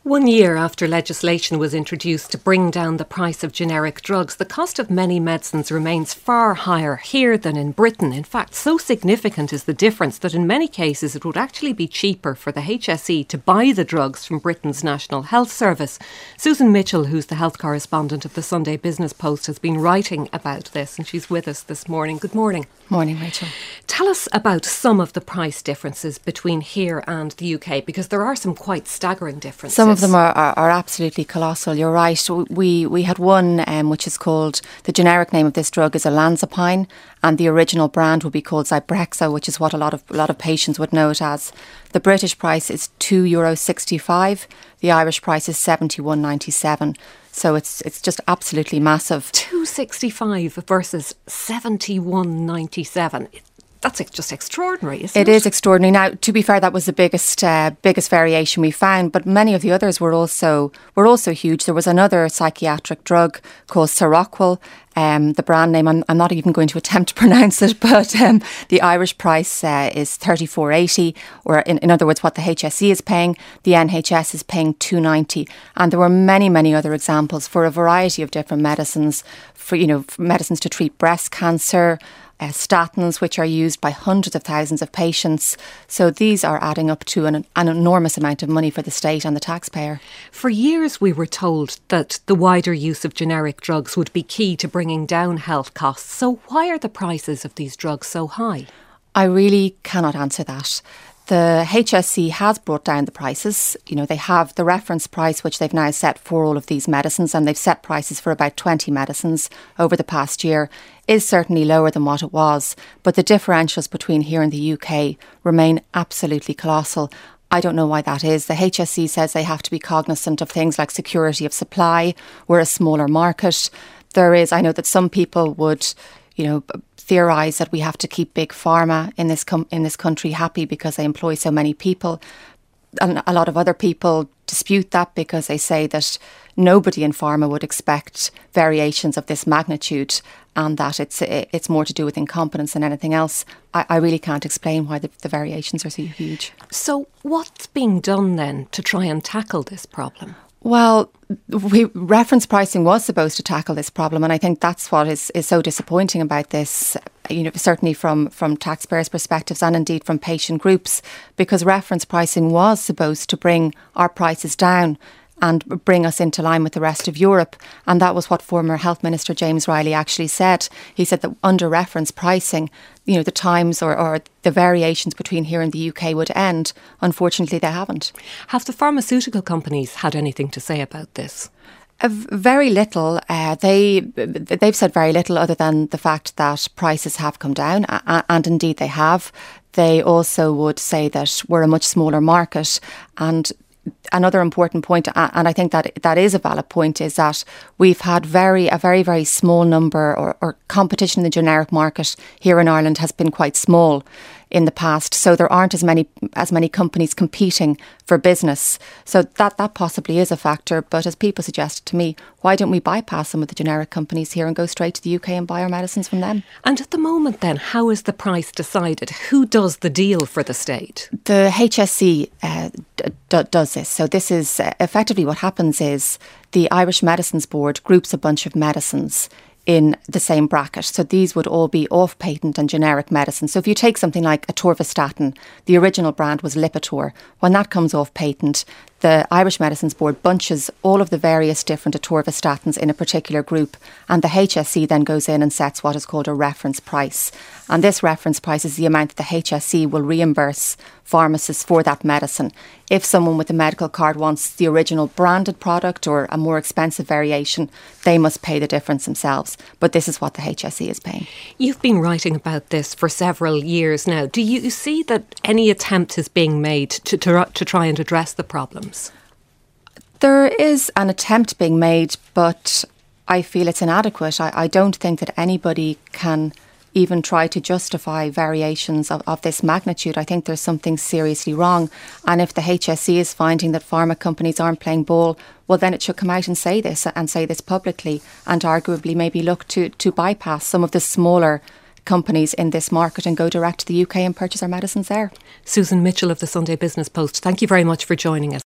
1 year after legislation was introduced to bring down the price of generic drugs, the cost of many medicines remains far higher here than in Britain. In fact, so significant is the difference that in many cases it would actually be cheaper for the HSE to buy the drugs from Britain's National Health Service. Susan Mitchell, who's the health correspondent of the Sunday Business Post, has been writing about this and she's with us this morning. Good morning. Morning, Rachel. Tell us about some of the price differences between here and the UK, because there are some quite staggering differences. Some of them are absolutely colossal. You're right. We had one which is called, the generic name of this drug is olanzapine, and the original brand would be called Zyprexa, which is what a lot of patients would know it as. The British price is €2.65. The Irish price is €71.97. So it's just absolutely massive. $2.65 versus $71.97. That's just extraordinary, isn't it? It is extraordinary. Now, to be fair, that was the biggest variation we found, but many of the others were also huge. There was another psychiatric drug called Seroquel. The brand name, I'm not even going to attempt to pronounce it, but the Irish price is €34.80, or in other words, what the HSE is paying. The NHS is paying €2.90, and there were many other examples for a variety of different medicines, for medicines to treat breast cancer, statins, which are used by hundreds of thousands of patients. So these are adding up to an enormous amount of money for the state and the taxpayer. For years we were told that the wider use of generic drugs would be key to bringing down health costs. So why are the prices of these drugs so high? I really cannot answer that. The HSE has brought down the prices. They have the reference price, which they've now set for all of these medicines, and they've set prices for about 20 medicines over the past year, is certainly lower than what it was. But the differentials between here and the UK remain absolutely colossal. I don't know why that is. The HSE says they have to be cognizant of things like security of supply. We're a smaller market. I know that some people would, theorise that we have to keep big pharma in this country happy because they employ so many people. And a lot of other people dispute that because they say that nobody in pharma would expect variations of this magnitude, and that it's more to do with incompetence than anything else. I really can't explain why the variations are so huge. So what's being done then to try and tackle this problem? Well, reference pricing was supposed to tackle this problem, and I think that's what is so disappointing about this, certainly from taxpayers' perspectives and indeed from patient groups, because reference pricing was supposed to bring our prices down and bring us into line with the rest of Europe. And that was what former Health Minister James Riley actually said. He said that under reference pricing, the times or the variations between here and the UK would end. Unfortunately, they haven't. Have the pharmaceutical companies had anything to say about this? Very little. They've said very little other than the fact that prices have come down, and indeed they have. They also would say that we're a much smaller market, and another important point, and I think that is a valid point, is that we've had a very small number, or competition in the generic market here in Ireland has been quite small in the past. So there aren't as many companies competing for business. So that possibly is a factor. But as people suggested to me, why don't we bypass some of the generic companies here and go straight to the UK and buy our medicines from them? And at the moment then, how is the price decided? Who does the deal for the state? The HSE does this. So this is effectively what happens is the Irish Medicines Board groups a bunch of medicines in the same bracket. So these would all be off-patent and generic medicines. So if you take something like atorvastatin, the original brand was Lipitor. When that comes off patent, the Irish Medicines Board bunches all of the various different atorvastatins in a particular group, and the HSE then goes in and sets what is called a reference price. And this reference price is the amount that the HSE will reimburse pharmacists for that medicine. If someone with a medical card wants the original branded product or a more expensive variation, they must pay the difference themselves. But this is what the HSE is paying. You've been writing about this for several years now. Do you see that any attempt is being made to try and address the problems? There is an attempt being made, but I feel it's inadequate. I don't think that anybody can even try to justify variations of this magnitude. I think there's something seriously wrong. And if the HSE is finding that pharma companies aren't playing ball, well, then it should come out and say this publicly, and arguably maybe look to bypass some of the smaller companies in this market and go direct to the UK and purchase our medicines there. Susan Mitchell of the Sunday Business Post, thank you very much for joining us.